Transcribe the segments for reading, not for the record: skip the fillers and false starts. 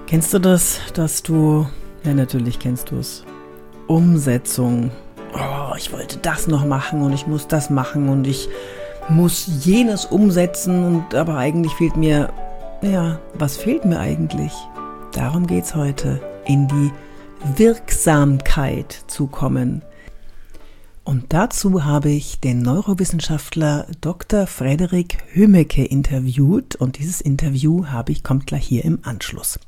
Kennst du das, ja natürlich kennst du es, Umsetzung. Oh, ich wollte das noch machen und ich muss das machen und ich muss jenes umsetzen aber eigentlich fehlt mir, ja, was fehlt mir eigentlich? Darum geht's heute, in die Wirksamkeit zu kommen. Und dazu habe ich den Neurowissenschaftler Dr. Frederik Hümmeke interviewt und dieses Interview kommt gleich hier im Anschluss.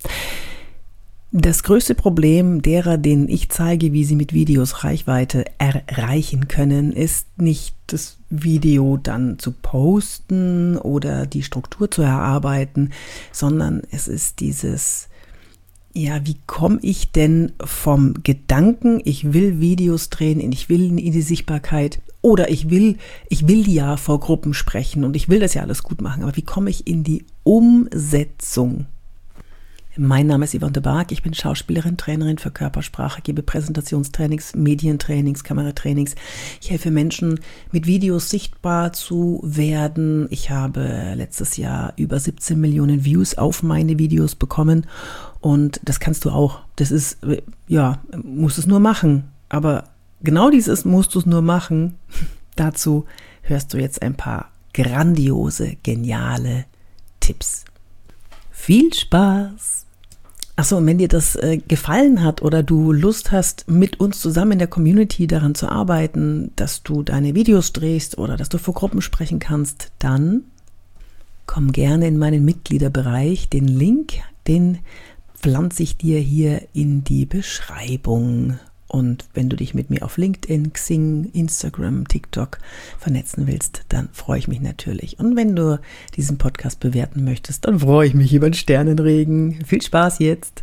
Das größte Problem derer, denen ich zeige, wie sie mit Videos Reichweite erreichen können, ist nicht das Video dann zu posten oder die Struktur zu erarbeiten, sondern es ist dieses, ja, wie komme ich denn vom Gedanken, ich will Videos drehen, ich will in die Sichtbarkeit oder ich will ja vor Gruppen sprechen und ich will das ja alles gut machen, aber wie komme ich in die Umsetzung? Mein Name ist Yvonne de Barg, ich bin Schauspielerin, Trainerin für Körpersprache, gebe Präsentationstrainings, Medientrainings, Kameratrainings. Ich helfe Menschen, mit Videos sichtbar zu werden. Ich habe letztes Jahr über 17 Millionen Views auf meine Videos bekommen und das kannst du auch. Das ist, ja, musst es nur machen. Aber genau dieses musst du es nur machen. Dazu hörst du jetzt ein paar grandiose, geniale Tipps. Viel Spaß! Achso, und wenn dir das gefallen hat oder du Lust hast, mit uns zusammen in der Community daran zu arbeiten, dass du deine Videos drehst oder dass du vor Gruppen sprechen kannst, dann komm gerne in meinen Mitgliederbereich. Den Link, den pflanze ich dir hier in die Beschreibung. Und wenn du dich mit mir auf LinkedIn, Xing, Instagram, TikTok vernetzen willst, dann freue ich mich natürlich. Und wenn du diesen Podcast bewerten möchtest, dann freue ich mich über einen Sternenregen. Viel Spaß jetzt.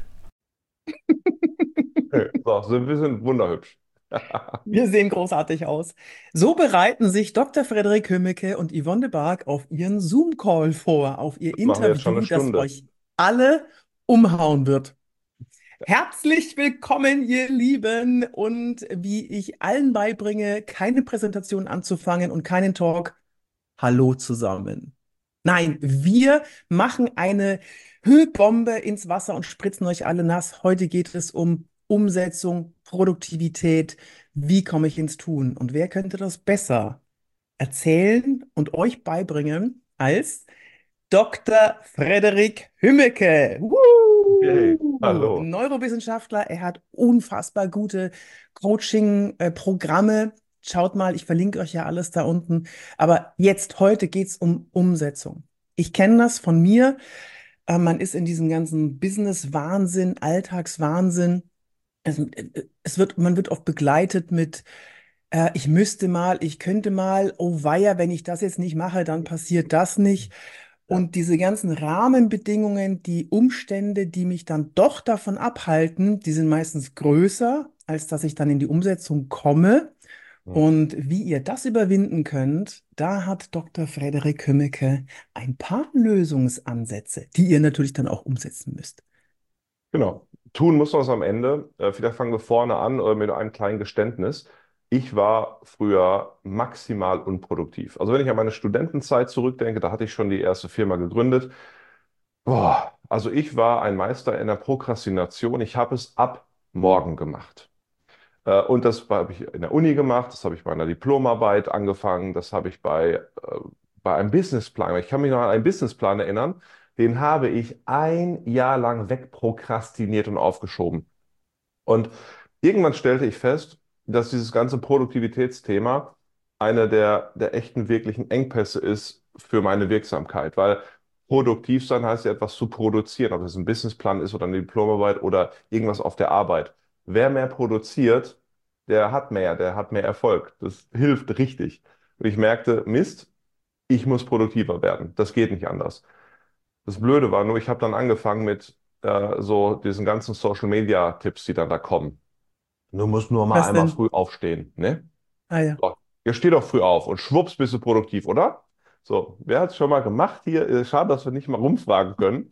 So, wir sind wunderhübsch. Wir sehen großartig aus. So bereiten sich Dr. Frederik Hümmeke und Yvonne de Barg auf ihren Zoom-Call vor, auf ihr Das machen wir jetzt schon eine Interview, das Stunde. euch alle umhauen wird. Herzlich willkommen, ihr Lieben. Und wie ich allen beibringe, keine Präsentation anzufangen und keinen Talk. Hallo zusammen. Nein, wir machen eine Hüllbombe ins Wasser und spritzen euch alle nass. Heute geht es um Umsetzung, Produktivität. Wie komme ich ins Tun? Und wer könnte das besser erzählen und euch beibringen als Dr. Frederik Hümmeke? Hey, hallo. Neurowissenschaftler, er hat unfassbar gute Coaching-Programme. Schaut mal, ich verlinke euch ja alles da unten. Aber heute geht es um Umsetzung. Ich kenne das von mir. Man ist in diesem ganzen Business-Wahnsinn, Alltagswahnsinn. Man wird oft begleitet mit, ich müsste mal, ich könnte mal, oh weia, wenn ich das jetzt nicht mache, dann passiert das nicht. Ja. Und diese ganzen Rahmenbedingungen, die Umstände, die mich dann doch davon abhalten, die sind meistens größer, als dass ich dann in die Umsetzung komme. Hm. Und wie ihr das überwinden könnt, da hat Dr. Frederik Hümmeke ein paar Lösungsansätze, die ihr natürlich dann auch umsetzen müsst. Genau. Tun muss man es am Ende. Vielleicht fangen wir vorne an mit einem kleinen Geständnis. Ich war früher maximal unproduktiv. Also wenn ich an meine Studentenzeit zurückdenke, da hatte ich schon die erste Firma gegründet. Boah, also ich war ein Meister in der Prokrastination. Ich habe es ab morgen gemacht. Und das habe ich in der Uni gemacht, das habe ich bei einer Diplomarbeit angefangen, das habe ich bei einem Businessplan. Ich kann mich noch an einen Businessplan erinnern, den habe ich ein Jahr lang wegprokrastiniert und aufgeschoben. Und irgendwann stellte ich fest, dass dieses ganze Produktivitätsthema eine der echten, wirklichen Engpässe ist für meine Wirksamkeit. Weil produktiv sein heißt ja etwas zu produzieren, ob das ein Businessplan ist oder eine Diplomarbeit oder irgendwas auf der Arbeit. Wer mehr produziert, der hat mehr Erfolg. Das hilft richtig. Und ich merkte, Mist, ich muss produktiver werden. Das geht nicht anders. Das Blöde war nur, ich habe dann angefangen mit so diesen ganzen Social-Media-Tipps, die dann da kommen. Du musst nur mal Was einmal denn? früh aufstehen, ne? Ah ja. So, ihr steht doch früh auf und schwupps bist du produktiv, oder? So, wer hat es schon mal gemacht hier? Schade, dass wir nicht mal rumfragen können.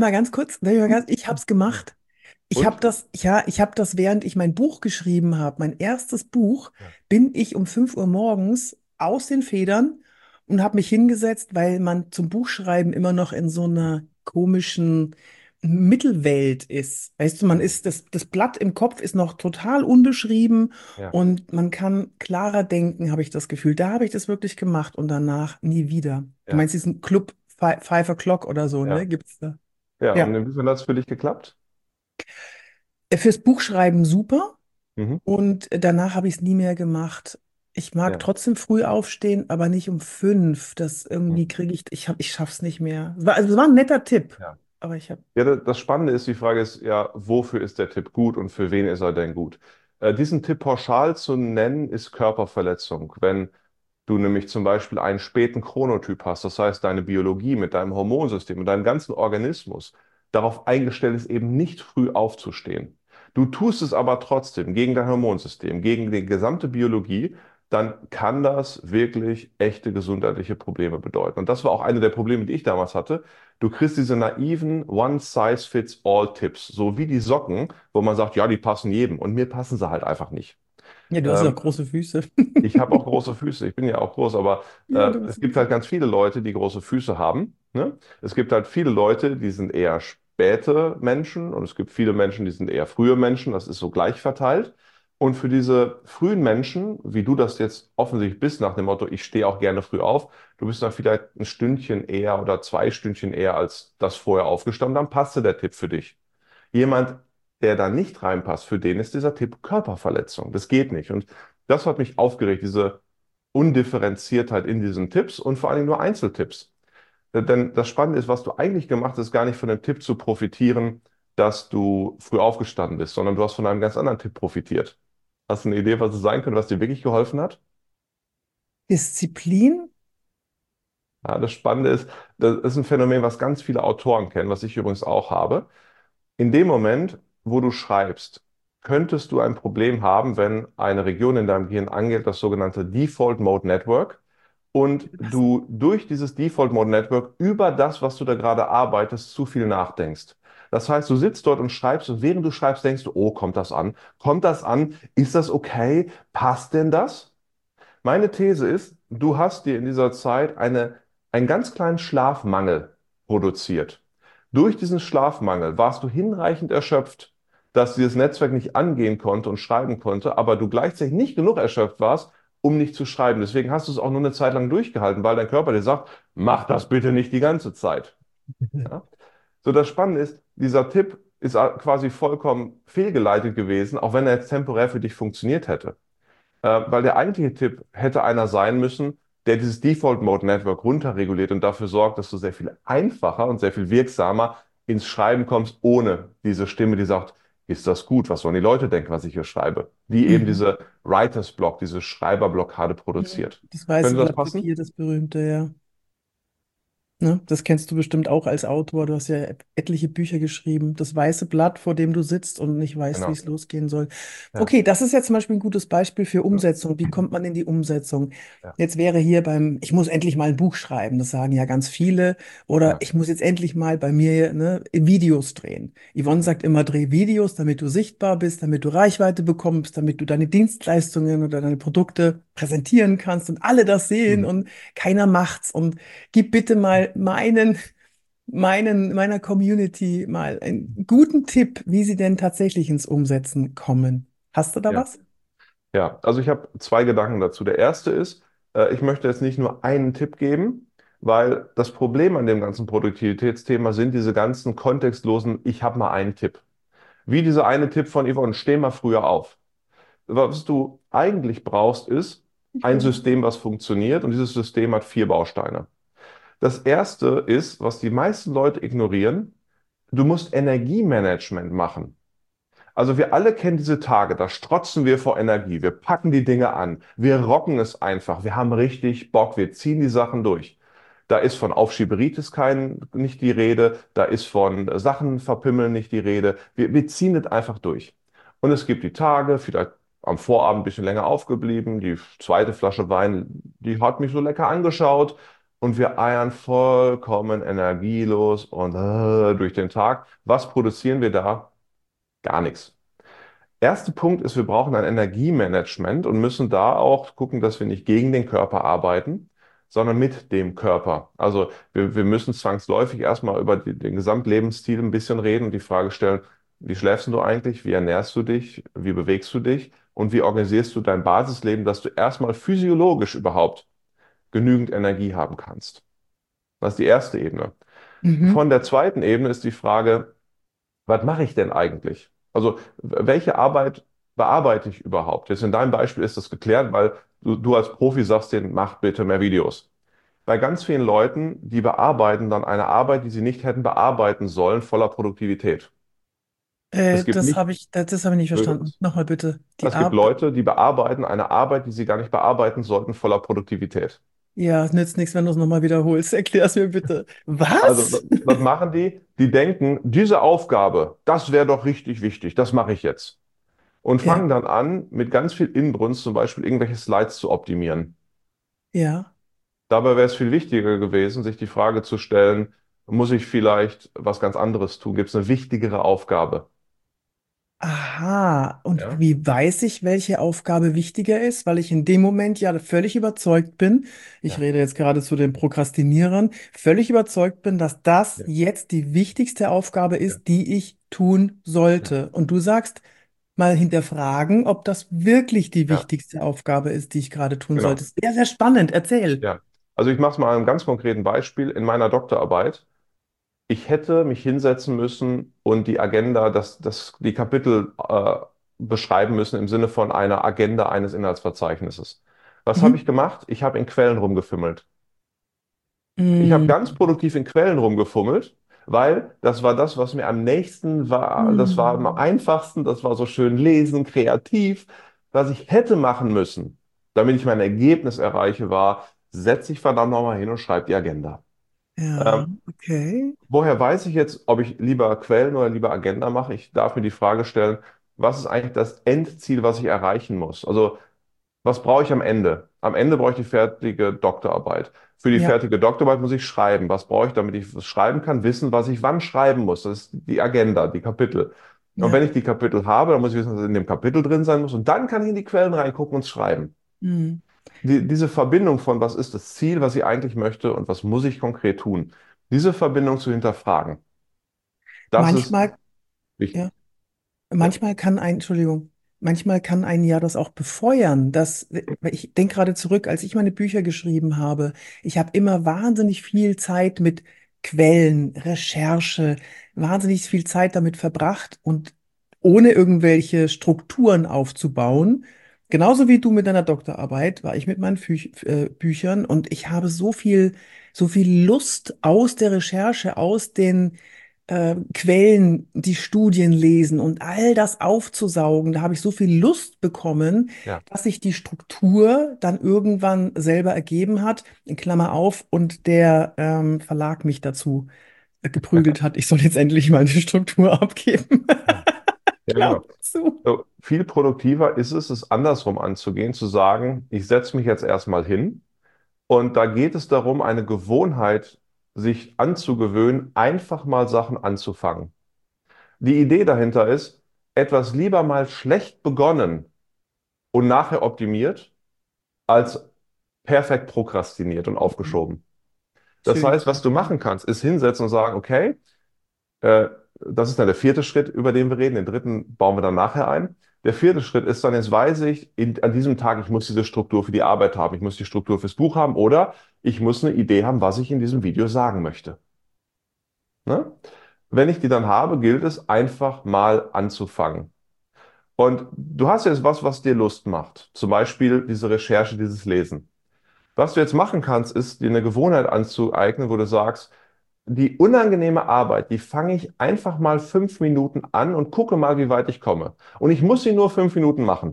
Ich habe es gemacht. Und? Ich habe das, während ich mein Buch geschrieben habe, mein erstes Buch, Ja. bin ich um 5 Uhr morgens aus den Federn und habe mich hingesetzt, weil man zum Buchschreiben immer noch in so einer komischen Mittelwelt ist. Weißt du, man Mhm. ist, das Blatt im Kopf ist noch total unbeschrieben Ja, und man kann klarer denken, habe ich das Gefühl. Da habe ich das wirklich gemacht und danach nie wieder. Du ja, meinst diesen Club Five O'Clock oder so, ne? ja. Gibt's da? Ja, und Ja. inwiefern hat es für dich geklappt? Fürs Buchschreiben super Mhm. und danach habe ich es nie mehr gemacht. Ich mag Ja. trotzdem früh aufstehen, aber nicht um 5. Das Mhm. irgendwie ich schaff's nicht mehr. Also es war ein netter Tipp, Ja. aber ich habe. Ja, das Spannende ist, die Frage ist ja, wofür ist der Tipp gut und für wen ist er denn gut? Diesen Tipp pauschal zu nennen, ist Körperverletzung. Wenn du nämlich zum Beispiel einen späten Chronotyp hast, das heißt, deine Biologie mit deinem Hormonsystem, mit deinem ganzen Organismus darauf eingestellt ist, eben nicht früh aufzustehen. Du tust es aber trotzdem gegen dein Hormonsystem, gegen die gesamte Biologie, dann kann das wirklich echte gesundheitliche Probleme bedeuten. Und das war auch eine der Probleme, die ich damals hatte. Du kriegst diese naiven One-Size-Fits-All-Tipps, so wie die Socken, wo man sagt, ja, die passen jedem. Und mir passen sie halt einfach nicht. Ja, du hast ja auch Ähm, große Füße. Ich habe auch große Füße, ich bin ja auch groß, aber Ja, du es bist gibt groß. halt ganz viele Leute, die große Füße haben. Ne? Es gibt halt viele Leute, die sind eher späte Menschen und es gibt viele Menschen, die sind eher frühe Menschen. Das ist so gleich verteilt. Und für diese frühen Menschen, wie du das jetzt offensichtlich bist, nach dem Motto, ich stehe auch gerne früh auf, du bist dann vielleicht ein Stündchen eher oder 2 Stündchen eher als das vorher aufgestanden, dann passte der Tipp für dich. Jemand, der da nicht reinpasst, für den ist dieser Tipp Körperverletzung. Das geht nicht. Und das hat mich aufgeregt, diese Undifferenziertheit in diesen Tipps und vor allen Dingen nur Einzeltipps. Denn das Spannende ist, was du eigentlich gemacht hast, ist gar nicht von dem Tipp zu profitieren, dass du früh aufgestanden bist, sondern du hast von einem ganz anderen Tipp profitiert. Hast du eine Idee, was es sein könnte, was dir wirklich geholfen hat? Disziplin? Ja, das Spannende ist, das ist ein Phänomen, was ganz viele Autoren kennen, was ich übrigens auch habe. In dem Moment, wo du schreibst, könntest du ein Problem haben, wenn eine Region in deinem Gehirn angeht, das sogenannte Default Mode Network, und Was? du durch dieses Default Mode Network über das, was du da gerade arbeitest, zu viel nachdenkst. Das heißt, du sitzt dort und schreibst und während du schreibst, denkst du, oh, kommt das an? Kommt das an? Ist das okay? Passt denn das? Meine These ist, du hast dir in dieser Zeit einen ganz kleinen Schlafmangel produziert. Durch diesen Schlafmangel warst du hinreichend erschöpft, dass dieses Netzwerk nicht angehen konnte und schreiben konnte, aber du gleichzeitig nicht genug erschöpft warst, um nicht zu schreiben. Deswegen hast du es auch nur eine Zeit lang durchgehalten, weil dein Körper dir sagt, mach das bitte nicht die ganze Zeit. Ja? So, das Spannende ist, dieser Tipp ist quasi vollkommen fehlgeleitet gewesen, auch wenn er jetzt temporär für dich funktioniert hätte. Weil der eigentliche Tipp hätte einer sein müssen, der dieses Default Mode Network runterreguliert und dafür sorgt, dass du sehr viel einfacher und sehr viel wirksamer ins Schreiben kommst, ohne diese Stimme, die sagt, ist das gut? Was sollen die Leute denken, was ich hier schreibe? Die eben Mhm. diese Writer's Block, diese Schreiberblockade Mhm. produziert. Das weiße Könnte das Blatt passen? Papier, das berühmte, ja. Ne? Das kennst du bestimmt auch als Autor. Du hast ja etliche Bücher geschrieben. Das weiße Blatt, vor dem du sitzt und nicht weißt, wie Genau. es losgehen soll. Ja, Okay, das ist jetzt zum Beispiel ein gutes Beispiel für ja, Umsetzung. Wie kommt man in die Umsetzung? ja, Jetzt wäre hier ich muss endlich mal ein Buch schreiben. Das sagen ja ganz viele. Oder ja. ich muss jetzt endlich mal bei mir, ne, Videos drehen. Yvonne sagt immer, dreh Videos, damit du sichtbar bist, damit du Reichweite bekommst, damit du deine Dienstleistungen oder deine Produkte präsentieren kannst und alle das sehen Mhm. und keiner macht's. Und gib bitte mal meiner Community mal einen guten Tipp, wie sie denn tatsächlich ins Umsetzen kommen. Hast du da Ja. was? Ja, also ich habe zwei Gedanken dazu. Der erste ist, ich möchte jetzt nicht nur einen Tipp geben, weil das Problem an dem ganzen Produktivitätsthema sind diese ganzen kontextlosen, ich habe mal einen Tipp. Wie dieser eine Tipp von Yvonne, steh mal früher auf. Was du eigentlich brauchst, ist Ich ein will. System, was funktioniert und dieses System hat 4 Bausteine. Das erste ist, was die meisten Leute ignorieren, du musst Energiemanagement machen. Also wir alle kennen diese Tage, da strotzen wir vor Energie, wir packen die Dinge an, wir rocken es einfach, wir haben richtig Bock, wir ziehen die Sachen durch. Da ist von Aufschieberitis nicht die Rede, da ist von Sachen verpimmeln nicht die Rede. Wir ziehen es einfach durch. Und es gibt die Tage, vielleicht am Vorabend ein bisschen länger aufgeblieben, die zweite Flasche Wein, die hat mich so lecker angeschaut und wir eiern vollkommen energielos und durch den Tag. Was produzieren wir da? Gar nichts. Erster Punkt ist, wir brauchen ein Energiemanagement und müssen da auch gucken, dass wir nicht gegen den Körper arbeiten, sondern mit dem Körper. Also wir müssen zwangsläufig erstmal über den Gesamtlebensstil ein bisschen reden und die Frage stellen, wie schläfst du eigentlich, wie ernährst du dich, wie bewegst du dich und wie organisierst du dein Basisleben, dass du erstmal physiologisch überhaupt genügend Energie haben kannst. Das ist die erste Ebene. Mhm. Von der zweiten Ebene ist die Frage, was mache ich denn eigentlich? Also, welche Arbeit bearbeite ich überhaupt? Jetzt in deinem Beispiel ist das geklärt, weil du als Profi sagst denen, mach bitte mehr Videos. Bei ganz vielen Leuten, die bearbeiten dann eine Arbeit, die sie nicht hätten bearbeiten sollen, voller Produktivität. Es gibt nicht, Das habe ich nicht verstanden. Nochmal bitte. Die es gibt Ab Leute, die bearbeiten eine Arbeit, die sie gar nicht bearbeiten sollten, voller Produktivität. Ja, nützt nichts, wenn du es nochmal wiederholst. Erklär es mir bitte. Also, Was? was machen die? Die denken, diese Aufgabe, das wäre doch richtig wichtig, das mache ich jetzt. Und Ja, fangen dann an, mit ganz viel Inbrunst zum Beispiel irgendwelche Slides zu optimieren. ja. Dabei wäre es viel wichtiger gewesen, sich die Frage zu stellen, muss ich vielleicht was ganz anderes tun? Gibt es eine wichtigere Aufgabe? Aha. Und Ja, wie weiß ich, welche Aufgabe wichtiger ist? Weil ich in dem Moment ja völlig überzeugt bin, ich ja, rede jetzt gerade zu den Prokrastinierern, völlig überzeugt bin, dass das ja, jetzt die wichtigste Aufgabe ja, ist, die ich tun ja, sollte. Und du sagst, mal hinterfragen, ob das wirklich die ja, wichtigste Aufgabe ist, die ich gerade tun sollte. genau. Sehr, sehr spannend. Erzähl. Ja. Also ich mache es mal an einem ganz konkreten Beispiel. In meiner Doktorarbeit, ich hätte mich hinsetzen müssen und die Agenda, die Kapitel beschreiben müssen im Sinne von einer Agenda eines Inhaltsverzeichnisses. Was habe ich Mhm. gemacht? Ich habe in Quellen rumgefimmelt. Ich habe Mm, ganz produktiv in Quellen rumgefummelt, weil das war das, was mir am nächsten war. Das war am mm, einfachsten, das war so schön lesen, kreativ. Was ich hätte machen müssen, damit ich mein Ergebnis erreiche, war, setze ich verdammt nochmal hin und schreibe die Agenda. ja, Ähm, okay. woher weiß ich jetzt, ob ich lieber Quellen oder lieber Agenda mache? Ich darf mir die Frage stellen, was ist eigentlich das Endziel, was ich erreichen muss? Also was brauche ich am Ende? Am Ende brauche ich die fertige Doktorarbeit. Für die Ja, fertige Doktorarbeit muss ich schreiben. Was brauche ich, damit ich es schreiben kann? Wissen, was ich wann schreiben muss. Das ist die Agenda, die Kapitel. Und wenn ja. ich die Kapitel habe, dann muss ich wissen, was in dem Kapitel drin sein muss. Und dann kann ich in die Quellen reingucken und schreiben. Mm. Diese Verbindung von, was ist das Ziel, was ich eigentlich möchte und was muss ich konkret tun, diese Verbindung zu hinterfragen, das ist Manchmal, ja. wichtig. Ja, Entschuldigung, manchmal kann einen ja das auch befeuern. Ich denke gerade zurück, als ich meine Bücher geschrieben habe. Ich habe immer wahnsinnig viel Zeit mit Quellen, Recherche, wahnsinnig viel Zeit damit verbracht und ohne irgendwelche Strukturen aufzubauen. Genauso wie du mit deiner Doktorarbeit war ich mit meinen Büchern und ich habe so viel Lust aus der Recherche, aus den Quellen, die Studien lesen und all das aufzusaugen, da habe ich so viel Lust bekommen, ja, dass sich die Struktur dann irgendwann selber ergeben hat, in Klammer auf, und der Verlag mich dazu geprügelt hat, ich soll jetzt endlich mal eine Struktur abgeben. ja, ja, Klammer genau. zu. So, viel produktiver ist es andersrum anzugehen, zu sagen, ich setze mich jetzt erstmal hin und da geht es darum, eine Gewohnheit sich anzugewöhnen, einfach mal Sachen anzufangen. Die Idee dahinter ist, etwas lieber mal schlecht begonnen und nachher optimiert, als perfekt prokrastiniert und aufgeschoben. Das Schön. heißt, was du machen kannst, ist hinsetzen und sagen, okay, Äh, das ist dann der vierte Schritt, über den wir reden. Den dritten bauen wir dann nachher ein. Der vierte Schritt ist dann, jetzt weiß ich, an diesem Tag, ich muss diese Struktur für die Arbeit haben, ich muss die Struktur fürs Buch haben oder ich muss eine Idee haben, was ich in diesem Video sagen möchte. Ne? Wenn ich die dann habe, gilt es einfach mal anzufangen. Und du hast jetzt was, was dir Lust macht. Zum Beispiel diese Recherche, dieses Lesen. Was du jetzt machen kannst, ist dir eine Gewohnheit anzueignen, wo du sagst, die unangenehme Arbeit, die fange ich einfach mal 5 Minuten an und gucke mal, wie weit ich komme. Und ich muss sie nur 5 Minuten machen.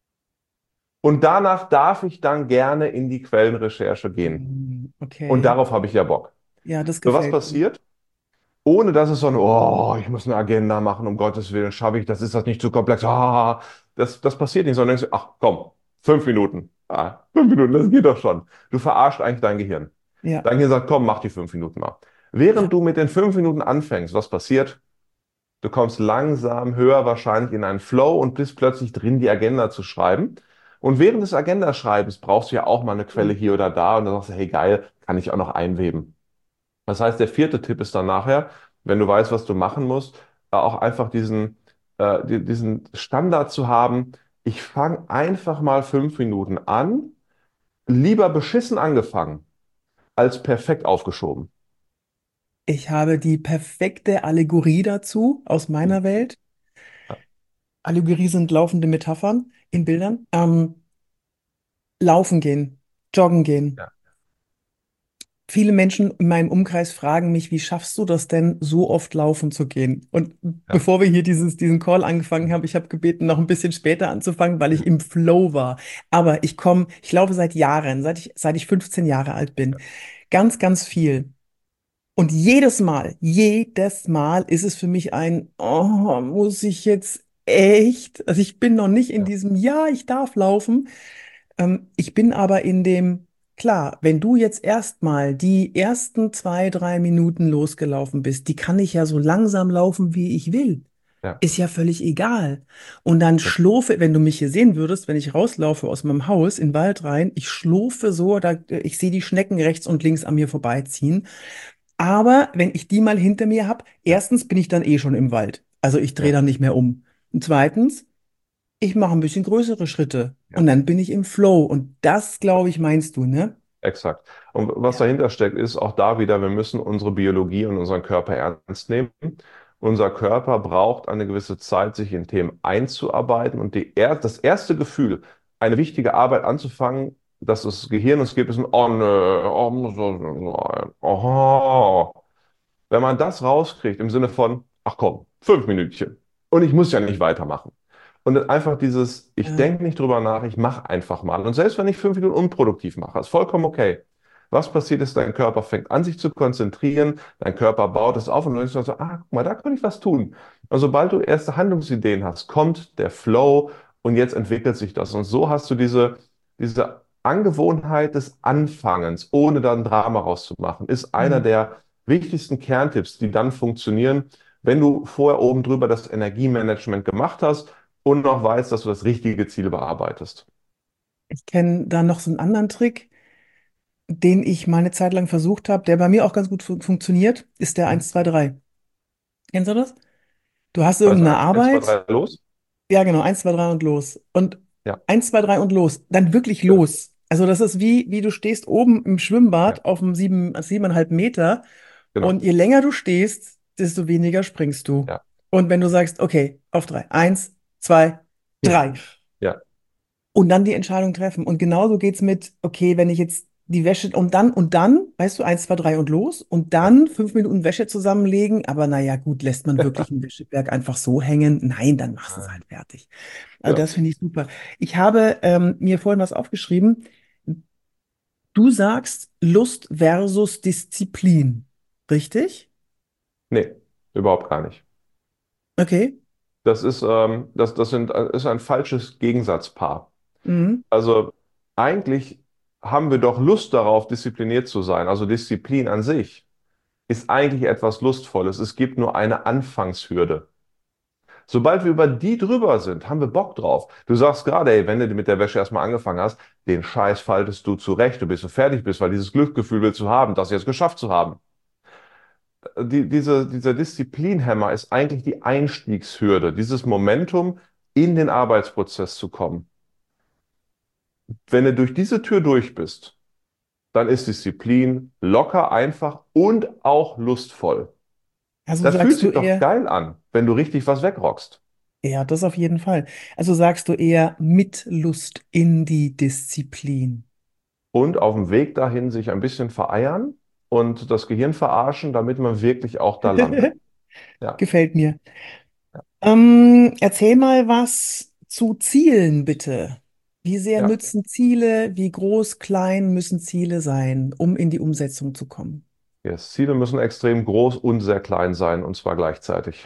Und danach darf ich dann gerne in die Quellenrecherche gehen. Und Okay. darauf habe ich ja Bock. Ja, das So, was gefällt mir. passiert? Ohne dass es so ein, oh, ich muss eine Agenda machen, um Gottes Willen, schaffe ich das, ist das nicht zu komplex? Das passiert nicht, sondern denkst du, ach komm, 5 Minuten. 5 Minuten, das geht doch schon. Du verarscht eigentlich dein Gehirn. Ja, Dein Gehirn sagt, komm, mach die 5 Minuten mal. ja. Während du mit den 5 Minuten anfängst, was passiert? Du kommst langsam, höher wahrscheinlich in einen Flow und bist plötzlich drin, die Agenda zu schreiben. Und während des Agendaschreibens brauchst du ja auch mal eine Quelle hier oder da und dann sagst du, hey geil, kann ich auch noch einweben. Das heißt, der vierte Tipp ist dann nachher, wenn du weißt, was du machen musst, auch einfach diesen Standard zu haben. Ich fange einfach mal 5 Minuten an, lieber beschissen angefangen als perfekt aufgeschoben. Ich habe die perfekte Allegorie dazu aus Hm. meiner Welt. Ja, Allegorie sind laufende Metaphern in Bildern. Laufen gehen, joggen gehen. ja, Viele Menschen in meinem Umkreis fragen mich, wie schaffst du das denn, so oft laufen zu gehen? Und ja, bevor wir hier diesen Call angefangen haben, ich habe gebeten, noch ein bisschen später anzufangen, weil ich im Flow war. Aber ich laufe seit Jahren, seit ich 15 Jahre alt bin, ganz, ganz viel. Und jedes Mal ist es für mich oh, muss ich jetzt echt, also ich bin noch nicht in ja, diesem, ja, ich darf laufen. Ich bin aber in dem, klar, wenn du jetzt erstmal die ersten 2, 3 Minuten losgelaufen bist, die kann ich ja so langsam laufen, wie ich will. ja, Ist ja völlig egal. Und dann ja, schlurfe, wenn du mich hier sehen würdest, wenn ich rauslaufe aus meinem Haus in den Wald rein, ich schlurfe so, ich sehe die Schnecken rechts und links an mir vorbeiziehen. Aber wenn ich die mal hinter mir habe, ja, erstens bin ich dann eh schon im Wald. Also ich drehe ja, dann nicht mehr um. Und zweitens, ich mache ein bisschen größere Schritte ja. und dann bin ich im Flow. Und das, glaube ich, meinst du, ne? Exakt. Und was Ja. dahinter steckt, ist auch da wieder, wir müssen unsere Biologie und unseren Körper ernst nehmen. Unser Körper braucht eine gewisse Zeit, sich in Themen einzuarbeiten. Und das erste Gefühl, eine wichtige Arbeit anzufangen, dass das Gehirn uns gibt, ist ein Oh nö, oh, muss das sein? Oh. Wenn man das rauskriegt im Sinne von, ach komm, 5 Minütchen und ich muss ja nicht weitermachen. Und dann einfach dieses, ich Ja. denke nicht drüber nach, ich mache einfach mal. Und selbst wenn ich 5 Minuten unproduktiv mache, ist vollkommen okay. Was passiert ist, dein Körper fängt an, sich zu konzentrieren, dein Körper baut es auf und du denkst so, guck mal, da könnte ich was tun. Und sobald du erste Handlungsideen hast, kommt der Flow und jetzt entwickelt sich das. Und so hast du diese Angewohnheit des Anfangens, ohne dann Drama rauszumachen, ist einer Hm. der wichtigsten Kerntipps, die dann funktionieren, wenn du vorher oben drüber das Energiemanagement gemacht hast und noch weißt, dass du das richtige Ziel bearbeitest. Ich kenne da noch so einen anderen Trick, den ich mal eine Zeit lang versucht habe, der bei mir auch ganz gut funktioniert, ist der Mhm. 1, 2, 3. Kennst du das? Du hast Also irgendeine eins, zwei, Arbeit. drei, los? Ja, genau, 1, 2, 3 und los. Und Ja, 1, 2, 3 und los. Dann wirklich genau. los. Also das ist wie du stehst oben im Ja, Schwimmbad auf dem 7,5 Meter genau. und je länger du stehst, desto weniger springst du. Ja, Und wenn du sagst, okay, auf drei, 1, 2, 3 ja, und dann die Entscheidung treffen. Und genauso geht's mit, okay, wenn ich jetzt die Wäsche und dann, weißt du, 1, 2, 3 und los und ja, dann 5 Minuten Wäsche zusammenlegen. Aber naja, gut, lässt man wirklich einen Wäscheberg einfach so hängen? Nein, dann machst du es Nein. halt fertig. Also Genau. das finde ich super. Ich habe mir vorhin was aufgeschrieben. Du sagst Lust versus Disziplin, richtig? Nee, überhaupt gar nicht. Okay. Das ist ein falsches Gegensatzpaar. Mhm. Also eigentlich haben wir doch Lust darauf, diszipliniert zu sein. Also Disziplin an sich ist eigentlich etwas Lustvolles. Es gibt nur eine Anfangshürde. Sobald wir über die drüber sind, haben wir Bock drauf. Du sagst gerade, ey, wenn du mit der Wäsche erstmal angefangen hast, den Scheiß faltest du zurecht, du bist so fertig bist, weil dieses Glücksgefühl willst du haben, das jetzt geschafft zu haben. Dieser Disziplinhemmer ist eigentlich die Einstiegshürde, dieses Momentum, in den Arbeitsprozess zu kommen. Wenn du durch diese Tür durch bist, dann ist Disziplin locker, einfach und auch lustvoll. Also Das fühlt sagst du sich doch eher, geil an, wenn du richtig was wegrockst. ja, das auf jeden Fall. Also sagst du eher mit Lust in die Disziplin. Und auf dem Weg dahin sich ein bisschen vereiern und das Gehirn verarschen, damit man wirklich auch da landet. Ja, Gefällt mir. Erzähl mal was zu Zielen, bitte. Wie sehr ja. nützen Ziele, wie groß, klein müssen Ziele sein, um in die Umsetzung zu kommen? Yes. Ziele müssen extrem groß und sehr klein sein, und zwar gleichzeitig.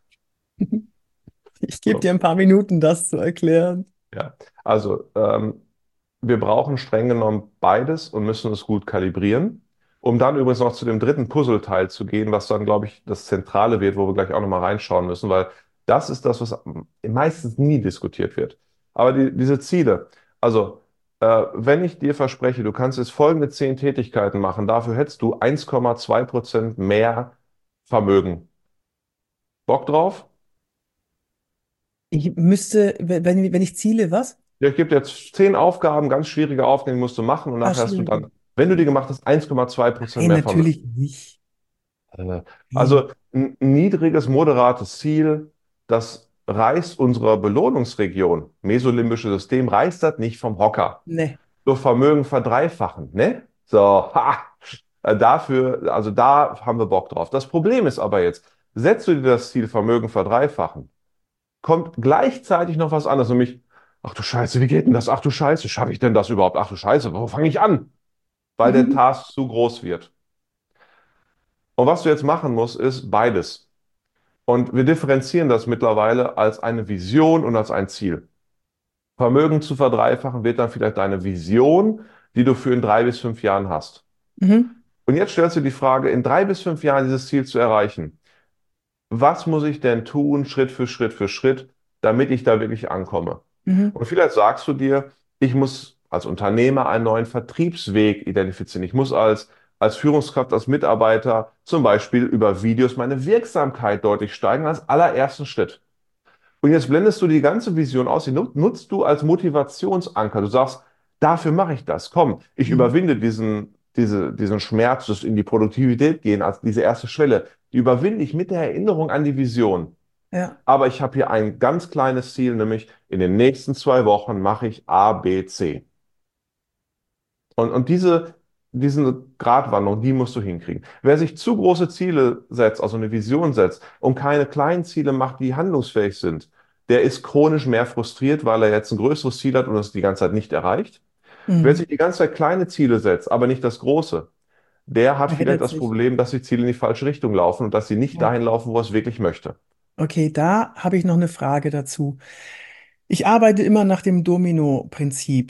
Ich gebe So, dir ein paar Minuten, das zu erklären. ja. Also, wir brauchen streng genommen beides und müssen es gut kalibrieren. Um dann übrigens noch zu dem dritten Puzzleteil zu gehen, was dann, glaube ich, das Zentrale wird, wo wir gleich auch nochmal reinschauen müssen, weil das ist das, was meistens nie diskutiert wird. Aber diese Ziele. Also, wenn ich dir verspreche, du kannst jetzt folgende 10 Tätigkeiten machen, dafür hättest du 1,2% mehr Vermögen. Bock drauf? Ich müsste, wenn ich ziele, was? Ja, ich gebe dir jetzt 10 Aufgaben, ganz schwierige Aufgaben, die musst du machen und Ah, nachher hast du schwierige. dann, wenn du die gemacht hast, 1,2% Nein, mehr Vermögen. natürlich nicht. Äh, Nee. Also ein niedriges, moderates Ziel, das reißt unsere Belohnungsregion, mesolimbische System, reißt das nicht vom Hocker. Nee. So Vermögen verdreifachen, ne? So, ha, dafür, also da haben wir Bock drauf. Das Problem ist aber jetzt, setzt du dir das Ziel Vermögen verdreifachen, kommt gleichzeitig noch was anderes, nämlich, ach du Scheiße, wie geht denn das? Ach du Scheiße, schaffe ich denn das überhaupt? Ach du Scheiße, wo fange ich an? Weil der Mhm. Task zu groß wird. Und was du jetzt machen musst, ist beides. Und wir differenzieren das mittlerweile als eine Vision und als ein Ziel. Vermögen zu verdreifachen wird dann vielleicht deine Vision, die du für in 3 bis 5 Jahren hast. Mhm. Und jetzt stellst du die Frage, in 3 bis 5 Jahren dieses Ziel zu erreichen. Was muss ich denn tun, Schritt für Schritt, damit ich da wirklich ankomme? Mhm. Und vielleicht sagst du dir, ich muss als Unternehmer einen neuen Vertriebsweg identifizieren. Ich muss als Führungskraft, als Mitarbeiter zum Beispiel über Videos meine Wirksamkeit deutlich steigern als allerersten Schritt. Und jetzt blendest du die ganze Vision aus, die nutzt du als Motivationsanker. Du sagst, dafür mache ich das. Komm, ich Mhm. überwinde diesen Schmerz, das in die Produktivität gehen, als diese erste Schwelle. Die überwinde ich mit der Erinnerung an die Vision. Ja. Aber ich habe hier ein ganz kleines Ziel, nämlich in den nächsten 2 Wochen mache ich A, B, C. Und diese Gratwanderung, die musst du hinkriegen. Wer sich zu große Ziele setzt, also eine Vision setzt und keine kleinen Ziele macht, die handlungsfähig sind, der ist chronisch mehr frustriert, weil er jetzt ein größeres Ziel hat und es die ganze Zeit nicht erreicht. Wer Mhm. sich die ganze Zeit kleine Ziele setzt, aber nicht das große, der hat vielleicht Verheddert das sich. Problem, dass die Ziele in die falsche Richtung laufen und dass sie nicht Ja. dahin laufen, wo er es wirklich möchte. Okay, da habe ich noch eine Frage dazu. Ich arbeite immer nach dem Domino-Prinzip.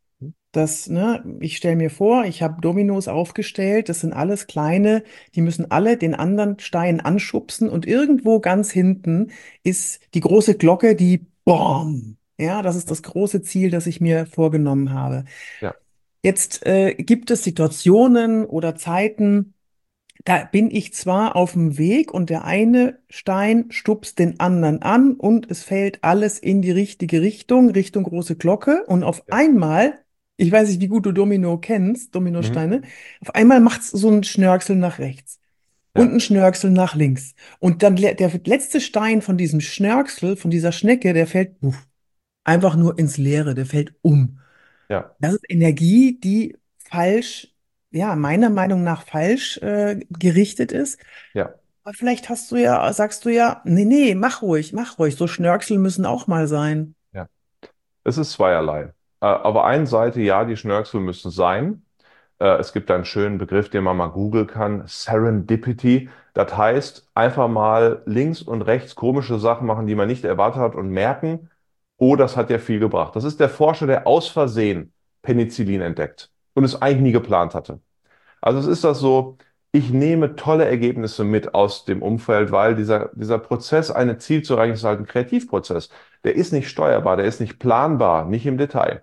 Ich stelle mir vor, ich habe Dominos aufgestellt, das sind alles kleine, die müssen alle den anderen Stein anschubsen und irgendwo ganz hinten ist die große Glocke, die BOM! Ja, das ist das große Ziel, das ich mir vorgenommen habe. Ja, Jetzt gibt es Situationen oder Zeiten, da bin ich zwar auf dem Weg und der eine Stein stupst den anderen an und es fällt alles in die richtige Richtung, Richtung große Glocke. Und auf ja. einmal, ich weiß nicht, wie gut du Domino kennst, Mhm. Dominosteine, auf einmal macht es so ein Schnörkel nach rechts und Ja, ein Schnörkel nach links. Und dann der letzte Stein von diesem Schnörkel, von dieser Schnecke, der fällt einfach nur ins Leere, der fällt um. ja, Das ist Energie, die falsch, ja, meiner Meinung nach falsch gerichtet ist. ja, Aber vielleicht sagst du ja, nee, nee, mach ruhig. So Schnörkel müssen auch mal sein. ja. Es ist zweierlei. Auf der einen Seite, ja, die Schnörkel müssen sein. Es gibt einen schönen Begriff, den man mal googeln kann, Serendipity. Das heißt, einfach mal links und rechts komische Sachen machen, die man nicht erwartet hat und merken, oh, das hat ja viel gebracht. Das ist der Forscher, der aus Versehen Penicillin entdeckt und es eigentlich nie geplant hatte. Also es ist das so, ich nehme tolle Ergebnisse mit aus dem Umfeld, weil dieser Prozess, ein Ziel zu erreichen, ist halt ein Kreativprozess. Der ist nicht steuerbar, der ist nicht planbar, nicht im Detail.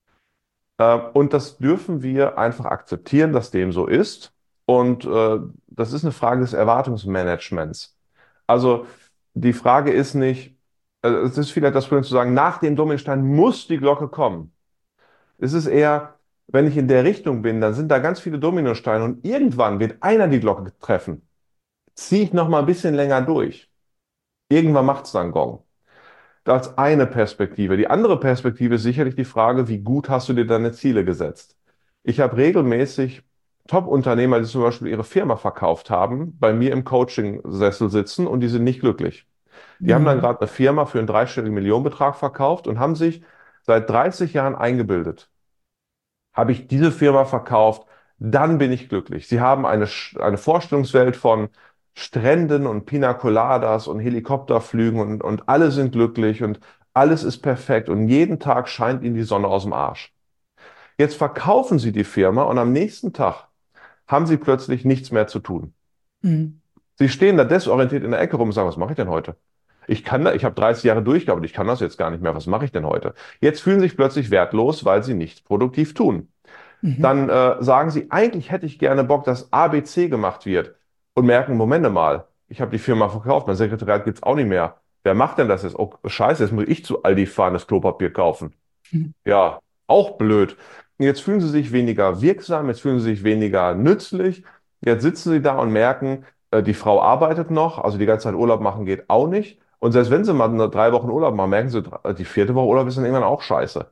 Und das dürfen wir einfach akzeptieren, dass dem so ist. Und das ist eine Frage des Erwartungsmanagements. Also die Frage ist nicht, es ist vielleicht das Problem zu sagen, nach dem Dominostein muss die Glocke kommen. Es ist eher, wenn ich in der Richtung bin, dann sind da ganz viele Dominosteine und irgendwann wird einer die Glocke treffen. Ziehe ich noch mal ein bisschen länger durch. Irgendwann macht es dann Gong. Das eine Perspektive. Die andere Perspektive ist sicherlich die Frage, wie gut hast du dir deine Ziele gesetzt? Ich habe regelmäßig Top-Unternehmer, die zum Beispiel ihre Firma verkauft haben, bei mir im Coaching-Sessel sitzen und die sind nicht glücklich. Die haben dann Mhm. gerade eine Firma für einen dreistelligen Millionenbetrag verkauft und haben sich seit 30 Jahren eingebildet. Habe ich diese Firma verkauft, dann bin ich glücklich. Sie haben eine Vorstellungswelt von Stränden und Pina Coladas und Helikopterflügen und alle sind glücklich und alles ist perfekt und jeden Tag scheint ihnen die Sonne aus dem Arsch. Jetzt verkaufen sie die Firma und am nächsten Tag haben sie plötzlich nichts mehr zu tun. Mhm. Sie stehen da desorientiert in der Ecke rum und sagen, was mache ich denn heute? Ich habe 30 Jahre durchgearbeitet, ich kann das jetzt gar nicht mehr. Was mache ich denn heute? Jetzt fühlen sie sich plötzlich wertlos, weil sie nicht produktiv tun. Mhm. Dann sagen sie, eigentlich hätte ich gerne Bock, dass ABC gemacht wird und merken, Momente mal, ich habe die Firma verkauft, mein Sekretariat gibt es auch nicht mehr. Wer macht denn das jetzt? Oh, scheiße, jetzt muss ich zu Aldi fahren, das Klopapier kaufen. Mhm. Ja, auch blöd. Jetzt fühlen sie sich weniger wirksam, jetzt fühlen sie sich weniger nützlich. Jetzt sitzen sie da und merken, die Frau arbeitet noch, also die ganze Zeit Urlaub machen geht auch nicht. Und selbst wenn sie mal 3 Wochen Urlaub machen, merken sie, die vierte Woche Urlaub ist dann irgendwann auch scheiße.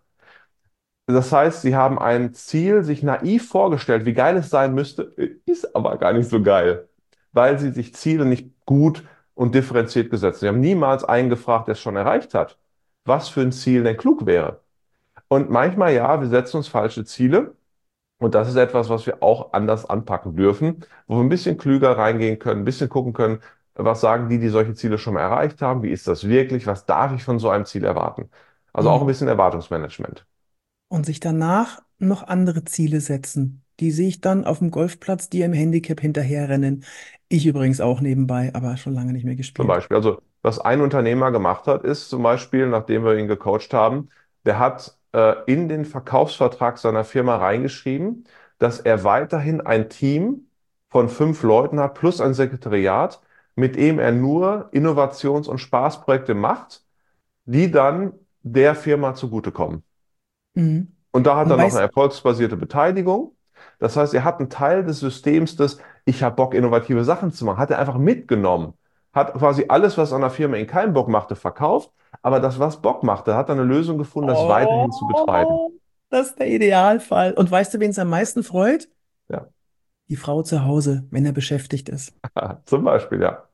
Das heißt, sie haben ein Ziel sich naiv vorgestellt, wie geil es sein müsste, ist aber gar nicht so geil, weil sie sich Ziele nicht gut und differenziert gesetzt haben. Sie haben niemals einen gefragt, der es schon erreicht hat, was für ein Ziel denn klug wäre. Und manchmal, ja, wir setzen uns falsche Ziele. Und das ist etwas, was wir auch anders anpacken dürfen, wo wir ein bisschen klüger reingehen können, ein bisschen gucken können, was sagen die, die solche Ziele schon mal erreicht haben, wie ist das wirklich, was darf ich von so einem Ziel erwarten. Also auch ein Mhm. bisschen Erwartungsmanagement. Und sich danach noch andere Ziele setzen. Die sehe ich dann auf dem Golfplatz, die im Handicap hinterherrennen. Ich übrigens auch nebenbei, aber schon lange nicht mehr Zum gespielt. Beispiel, also was ein Unternehmer gemacht hat, ist zum Beispiel, nachdem wir ihn gecoacht haben, der hat in den Verkaufsvertrag seiner Firma reingeschrieben, dass er weiterhin ein Team von 5 Leuten hat, plus ein Sekretariat, mit dem er nur Innovations- und Spaßprojekte macht, die dann der Firma zugutekommen. Mhm. Und da hat Und er noch eine weißt, erfolgsbasierte Beteiligung. Das heißt, er hat einen Teil des Systems des, ich habe Bock, innovative Sachen zu machen, hat er einfach mitgenommen. Hat quasi alles, was an der Firma ihn keinen Bock machte, verkauft. Aber das, was Bock machte, hat er eine Lösung gefunden, das weiterhin zu betreiben. oh, das ist der Idealfall. Und weißt du, wen es am meisten freut? Ja, Die Frau zu Hause, wenn er beschäftigt ist. zum Beispiel, ja.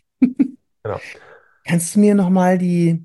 Genau. Kannst du mir nochmal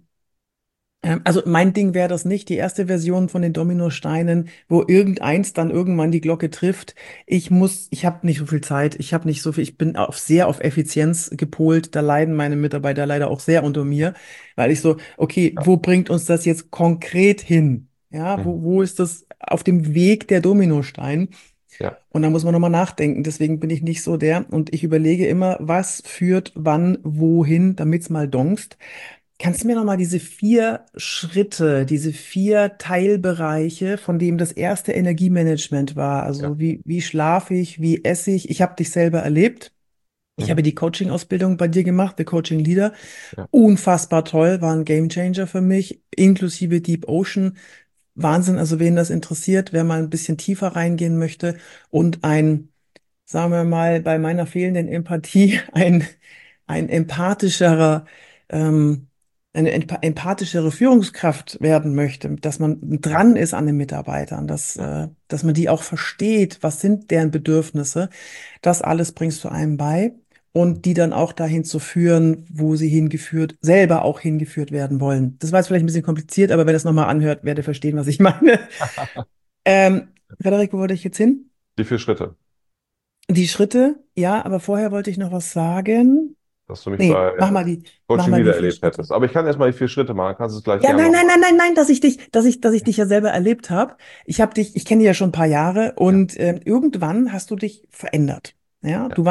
also mein Ding wäre das nicht, die erste Version von den Dominosteinen, wo irgendeins dann irgendwann die Glocke trifft. Ich habe nicht so viel Zeit, ich habe nicht so viel, ich bin sehr auf Effizienz gepolt. Da leiden meine Mitarbeiter leider auch sehr unter mir, weil ich so, okay, Ja. wo bringt uns das jetzt konkret hin? Ja, Mhm. wo ist das auf dem Weg der Dominostein? Ja. Und da muss man nochmal nachdenken. Deswegen bin ich nicht so der. Und ich überlege immer, was führt wann wohin, damit's mal dongst. Kannst du mir nochmal diese 4 Schritte, diese 4 Teilbereiche, von dem das erste Energiemanagement war, Ja. also wie schlafe ich, wie esse ich? Ich habe dich selber erlebt. Ich habe Mhm. die Coaching-Ausbildung bei dir gemacht, der Coaching Leader. Ja. Unfassbar toll, war ein Gamechanger für mich, inklusive Deep Ocean. Wahnsinn, also wen das interessiert, wer mal ein bisschen tiefer reingehen möchte und sagen wir mal, bei meiner fehlenden Empathie ein empathischerer, ähm, eine empathischere Führungskraft werden möchte, dass man Ja. dran ist an den Mitarbeitern, Ja. dass man die auch versteht, was sind deren Bedürfnisse, das alles bringst du einem bei und die dann auch dahin zu führen, wo sie selber auch hingeführt werden wollen. Das war jetzt vielleicht ein bisschen kompliziert, aber wer das nochmal anhört, werde verstehen, was ich meine. Frederik, wo wollte ich jetzt hin? Die 4 Schritte, Die Schritte, ja, aber vorher wollte ich noch was sagen. dass du mich Nee, bei mach Coaching mal die Leader vier erlebt Schritte. hättest. Aber ich kann erstmal die 4 Schritte machen, dann kannst du es gleich Ja, gerne nein, nein, nochmal. nein, nein, nein, dass ich dich ja selber erlebt habe. Ich kenne dich ja schon ein paar Jahre Ja. und irgendwann hast du dich verändert. Ja, Ja.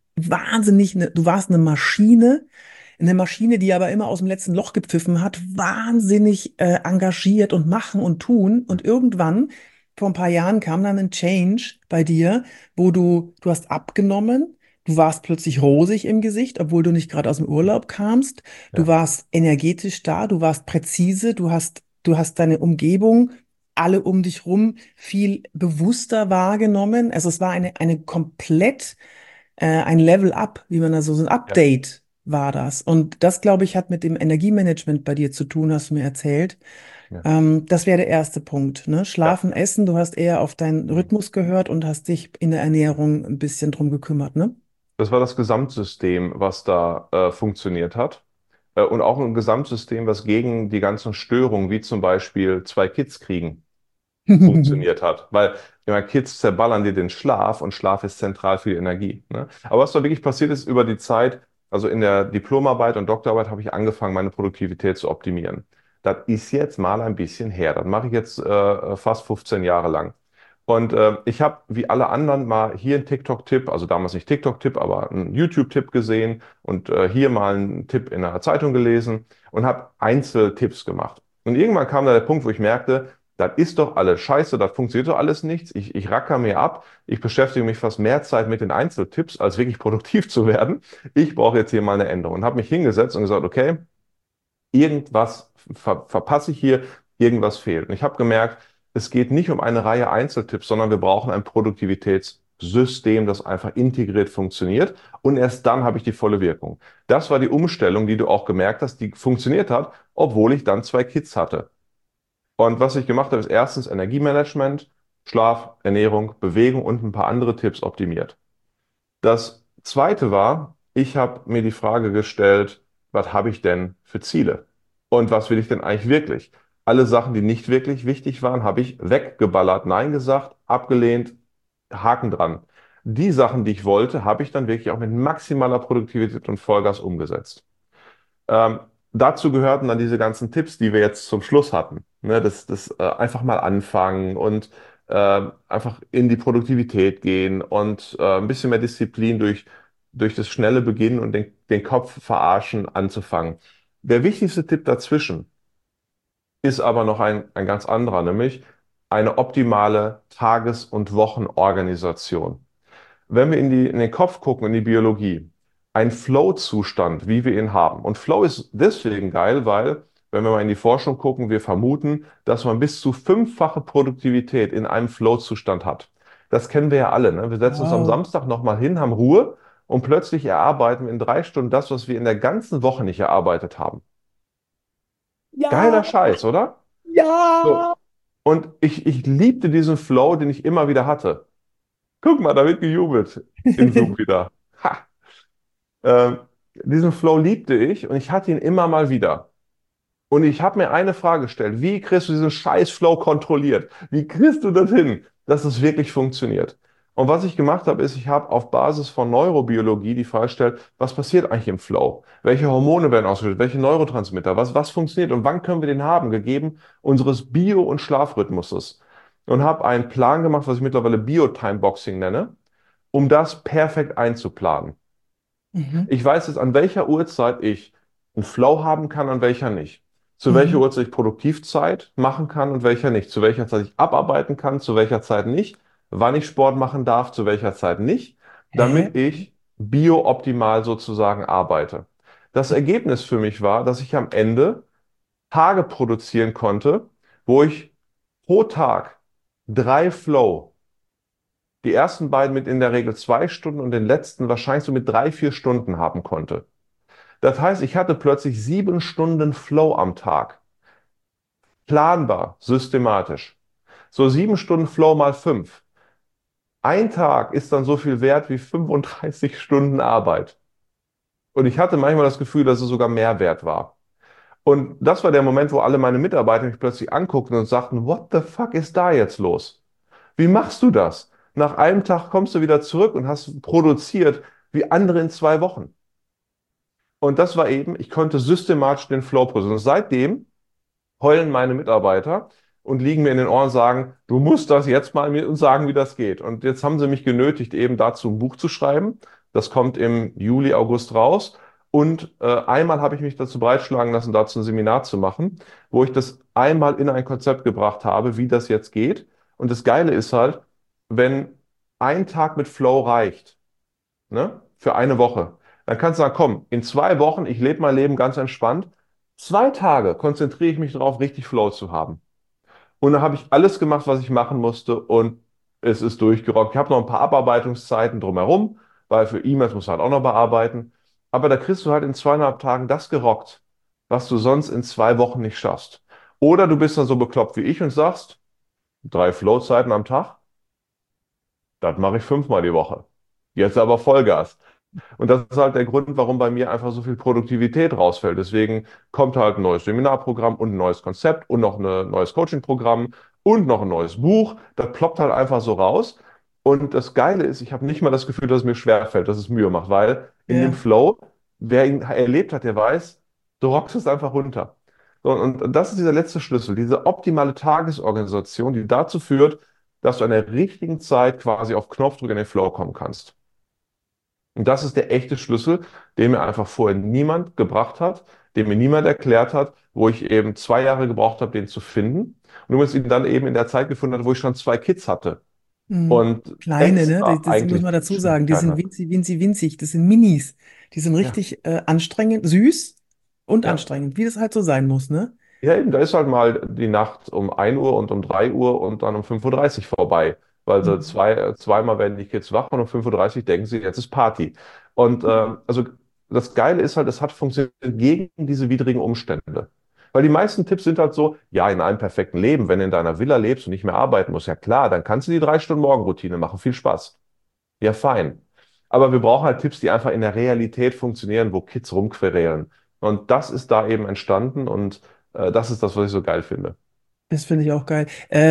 du warst eine Maschine, die aber immer aus dem letzten Loch gepfiffen hat, wahnsinnig engagiert und machen und tun. Und irgendwann, vor ein paar Jahren, kam dann ein Change bei dir, wo du hast abgenommen. Du warst plötzlich rosig im Gesicht, obwohl du nicht gerade aus dem Urlaub kamst. Du Ja. warst energetisch da, du warst präzise, du hast deine Umgebung, alle um dich rum viel bewusster wahrgenommen. Also es war eine komplett, ein Level up, wie man da so ein Ja. Update war das. Und das, glaube ich, hat mit dem Energiemanagement bei dir zu tun, hast du mir erzählt. Ja. Das wäre der erste Punkt, ne? Ja. Schlafen, Essen, du hast eher auf deinen Mhm. Rhythmus gehört und hast dich in der Ernährung ein bisschen drum gekümmert, ne? Das war das Gesamtsystem, was da funktioniert hat. Und auch ein Gesamtsystem, was gegen die ganzen Störungen, wie zum Beispiel 2 Kids kriegen, funktioniert hat. Weil ja, Kids zerballern dir den Schlaf und Schlaf ist zentral für die Energie. Ne? Aber was da wirklich passiert ist über die Zeit, also in der Diplomarbeit und Doktorarbeit habe ich angefangen, meine Produktivität zu optimieren. Das ist jetzt mal ein bisschen her. Das mache ich jetzt fast 15 Jahre lang. Und ich habe wie alle anderen mal hier einen TikTok-Tipp, also damals nicht TikTok-Tipp, aber einen YouTube-Tipp gesehen und hier mal einen Tipp in einer Zeitung gelesen und habe Einzeltipps gemacht. Und irgendwann kam da der Punkt, wo ich merkte, das ist doch alles scheiße, das funktioniert doch alles nichts. Ich racker mir ab, ich beschäftige mich fast mehr Zeit mit den Einzeltipps, als wirklich produktiv zu werden. Ich brauche jetzt hier mal eine Änderung und habe mich hingesetzt und gesagt, okay, irgendwas verpasse ich hier, irgendwas fehlt. Und ich habe gemerkt, es geht nicht um eine Reihe Einzeltipps, sondern wir brauchen ein Produktivitätssystem, das einfach integriert funktioniert. Und erst dann habe ich die volle Wirkung. Das war die Umstellung, die du auch gemerkt hast, die funktioniert hat, obwohl ich dann zwei Kids hatte. Und was ich gemacht habe, ist erstens Energiemanagement, Schlaf, Ernährung, Bewegung und ein paar andere Tipps optimiert. Das zweite war, ich habe mir die Frage gestellt, was habe ich denn für Ziele? Und was will ich denn eigentlich wirklich? Alle Sachen, die nicht wirklich wichtig waren, habe ich weggeballert, nein gesagt, abgelehnt, Haken dran. Die Sachen, die ich wollte, habe ich dann wirklich auch mit maximaler Produktivität und Vollgas umgesetzt. Ähm, Dazu gehörten dann diese ganzen Tipps, die wir jetzt zum Schluss hatten. Ne, das einfach mal anfangen und einfach in die Produktivität gehen und ein bisschen mehr Disziplin durch das schnelle Beginnen und den Kopf verarschen anzufangen. Der wichtigste Tipp dazwischen ist aber noch ein ganz anderer, nämlich eine optimale Tages- und Wochenorganisation. Wenn wir in den Kopf gucken, in die Biologie, ein Flow-Zustand, wie wir ihn haben. Und Flow ist deswegen geil, weil, wenn wir mal in die Forschung gucken, wir vermuten, dass man bis zu fünffache Produktivität in einem Flow-Zustand hat. Das kennen wir ja alle, ne? Wir setzen uns am Wow. Samstag nochmal hin, haben Ruhe und plötzlich erarbeiten wir in 3 Stunden das, was wir in der ganzen Woche nicht erarbeitet haben. Ja, Geiler Scheiß, oder? So. ja. Und ich liebte diesen Flow, den ich immer wieder hatte. Guck mal, da wird gejubelt in Zoom wieder. Ha. Ähm, Diesen Flow liebte ich und ich hatte ihn immer mal wieder. Und ich habe mir eine Frage gestellt: Wie kriegst du diesen scheiß Flow kontrolliert? Wie kriegst du das hin, dass es wirklich funktioniert? Und was ich gemacht habe, ist, ich habe auf Basis von Neurobiologie die Frage gestellt, was passiert eigentlich im Flow? Welche Hormone werden ausgeschüttet? Welche Neurotransmitter? Was funktioniert und wann können wir den haben, gegeben unseres Bio- und Schlafrhythmuses? Und habe einen Plan gemacht, was ich mittlerweile Bio-Time-Boxing nenne, um das perfekt einzuplanen. Mhm. Ich weiß jetzt, an welcher Uhrzeit ich einen Flow haben kann, an welcher nicht. Zu welcher Mhm. Uhrzeit ich Produktivzeit machen kann und welcher nicht. Zu welcher Zeit ich abarbeiten kann, zu welcher Zeit nicht. Wann ich Sport machen darf, zu welcher Zeit nicht. Hä? Damit ich biooptimal sozusagen arbeite. Das Ergebnis für mich war, dass ich am Ende Tage produzieren konnte, wo ich pro Tag 3 Flow, die ersten beiden mit in der Regel 2 Stunden und den letzten wahrscheinlich so mit 3, 4 Stunden haben konnte. Das heißt, ich hatte plötzlich 7 Stunden Flow am Tag. Planbar, systematisch. So 7 Stunden Flow mal 5. Ein Tag ist dann so viel wert wie 35 Stunden Arbeit. Und ich hatte manchmal das Gefühl, dass es sogar mehr wert war. Und das war der Moment, wo alle meine Mitarbeiter mich plötzlich anguckten und sagten: What the fuck ist da jetzt los? Wie machst du das? Nach einem Tag kommst du wieder zurück und hast produziert wie andere in 2 Wochen. Und das war eben, ich konnte systematisch den Flow produzieren. Und seitdem heulen meine Mitarbeiter und liegen mir in den Ohren und sagen, du musst das jetzt mal mit uns sagen, wie das geht. Und jetzt haben sie mich genötigt, eben dazu ein Buch zu schreiben. Das kommt im Juli, August raus. Und einmal habe ich mich dazu breitschlagen lassen, dazu ein Seminar zu machen, wo ich das einmal in ein Konzept gebracht habe, wie das jetzt geht. Und das Geile ist halt, wenn ein Tag mit Flow reicht, ne, für eine Woche, dann kannst du sagen, komm, in 2 Wochen, ich lebe mein Leben ganz entspannt. 2 Tage konzentriere ich mich darauf, richtig Flow zu haben. Und dann habe ich alles gemacht, was ich machen musste und es ist durchgerockt. Ich habe noch ein paar Abarbeitungszeiten drumherum, weil für E-Mails musst du halt auch noch bearbeiten. Aber da kriegst du halt in 2,5 Tagen das gerockt, was du sonst in 2 Wochen nicht schaffst. Oder du bist dann so bekloppt wie ich und sagst, 3 Flow-Zeiten am Tag, das mache ich 5-mal die Woche. Jetzt aber Vollgas. Und das ist halt der Grund, warum bei mir einfach so viel Produktivität rausfällt. Deswegen kommt halt ein neues Seminarprogramm und ein neues Konzept und noch ein neues Coachingprogramm und noch ein neues Buch. Das ploppt halt einfach so raus. Und das Geile ist, ich habe nicht mal das Gefühl, dass es mir schwerfällt, dass es Mühe macht, weil in dem Ja. Flow, wer ihn erlebt hat, der weiß, du rockst es einfach runter. So, und das ist dieser letzte Schlüssel, diese optimale Tagesorganisation, die dazu führt, dass du in der richtigen Zeit quasi auf Knopfdruck in den Flow kommen kannst. Und das ist der echte Schlüssel, den mir einfach vorher niemand gebracht hat, den mir niemand erklärt hat, wo ich eben 2 Jahre gebraucht habe, den zu finden. Und du ihn dann eben in der Zeit gefunden hat, wo ich schon 2 Kids hatte Mhm. und Kleine, ne? extra Das muss eigentlich man die dazu sagen. Die Geschwindigkeiten sind hatte. winzig, winzig, winzig. Das sind Minis. Die sind Ja, richtig anstrengend, süß und ja. anstrengend, wie das halt so sein muss, ne? Ja, eben, da ist halt mal die Nacht um 1 Uhr und um 3 Uhr und dann um 5:30 Uhr vorbei. Weil sie Mhm. zweimal werden die Kids wach und um 5:30 Uhr denken sie, jetzt ist Party. Und also das Geile ist halt, es hat funktioniert gegen diese widrigen Umstände. Weil die meisten Tipps sind halt so, ja, in einem perfekten Leben, wenn du in deiner Villa lebst und nicht mehr arbeiten musst, ja klar, dann kannst du die 3 Stunden Morgenroutine machen, viel Spaß. Ja, fein. Aber wir brauchen halt Tipps, die einfach in der Realität funktionieren, wo Kids rumquerelen. Und das ist da eben entstanden und das ist das, was ich so geil finde. Das finde ich auch geil.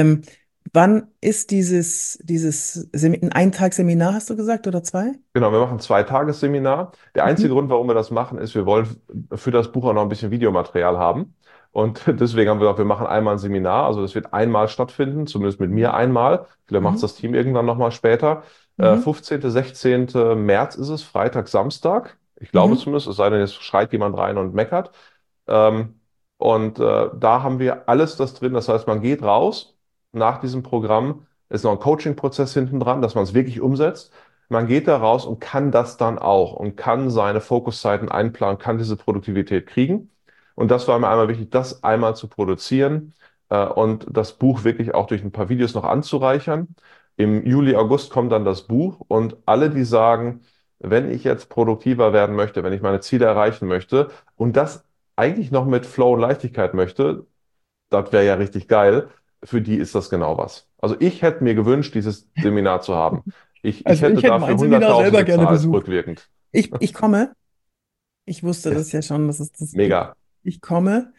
Wann ist dieses ein Eintagsseminar, hast du gesagt, oder zwei? Genau, wir machen ein 2-Tages-Seminar. Der einzige Mhm. Grund, warum wir das machen, ist, wir wollen für das Buch auch noch ein bisschen Videomaterial haben. Und deswegen haben wir gesagt, wir machen einmal ein Seminar. Also das wird einmal stattfinden, zumindest mit mir einmal. Vielleicht macht es Mhm. das Team irgendwann nochmal später. Mhm. 15., 16. März ist es, Freitag, Samstag. Ich glaube Mhm. zumindest, es sei denn, jetzt schreit jemand rein und meckert. Ähm, da haben wir alles das drin. Das heißt, man geht raus nach diesem Programm, ist noch ein Coaching-Prozess hinten dran, dass man es wirklich umsetzt. Man geht da raus und kann das dann auch und kann seine Fokuszeiten einplanen, kann diese Produktivität kriegen. Und das war mir einmal wichtig, das einmal zu produzieren und das Buch wirklich auch durch ein paar Videos noch anzureichern. Im Juli, August kommt dann das Buch und alle, die sagen, wenn ich jetzt produktiver werden möchte, wenn ich meine Ziele erreichen möchte und das eigentlich noch mit Flow und Leichtigkeit möchte, das wäre ja richtig geil. Für die ist das genau was. Also ich hätte mir gewünscht, dieses Seminar zu haben. Ich Also hätte ich hätte dafür mein Seminar 100.000 selber gerne gezahlt, besucht. rückwirkend. Ich komme. Ich wusste Ja, das ja schon, dass es das gibt. mega. Ich komme,